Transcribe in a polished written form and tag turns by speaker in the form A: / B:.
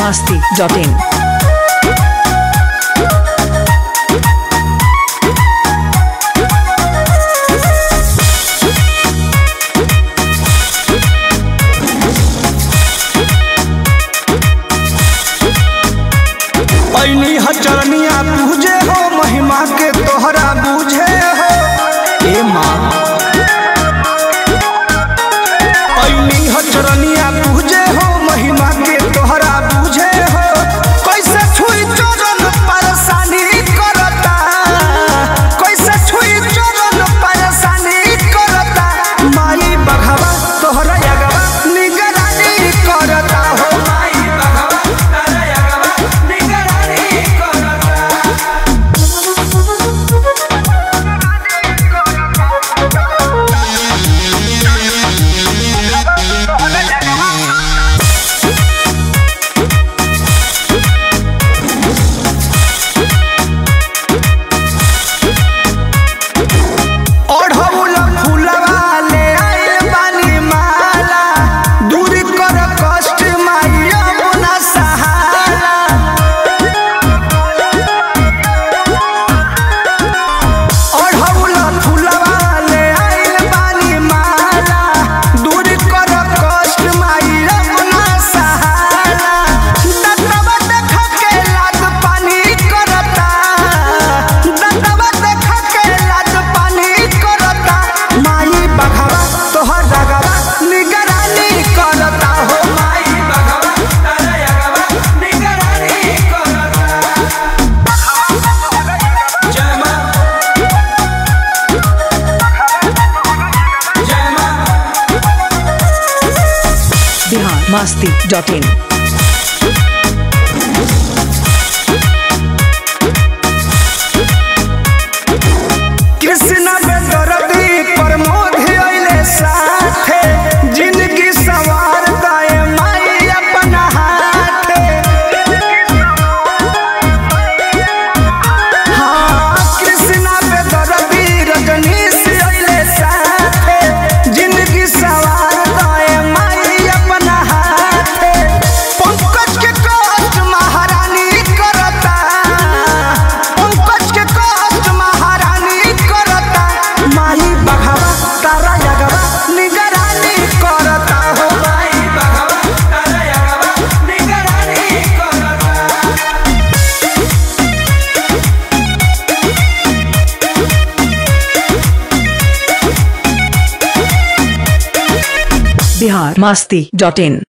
A: biharmasti.in
B: ऐनी हचरनिया पूजे हो महिमा के तोहरा बूझे हो ए माँ। ऐनी हचरनिया पूजे हो महिमा के तोहरा बूझे हो। कैसे छुई चरण परेशानी करता, कैसे छुई चरण परेशानी करता। माई बघवा तोहरा अगवा निगरानी करता हो। माई बघवा तोहरा अगवा निगरानी
A: biharmasti.in
B: कृष्ण बेदरदी प्रमोद अइले साथे। जिंदगी सवार दाए माई अपना हाथे। हाँ कृष्ण बेदरदी रजनीश अइले साथे। जिंदगी सवार दाए माई अपना हाथे। पंकज के कष्ट महारानी करता, पंकज के कष्ट महारानी करता। माई बघवा तारा अगवा निगरानी करता हो। माई बघवा तारा अगवा निगरानी करता।
A: biharmasti.in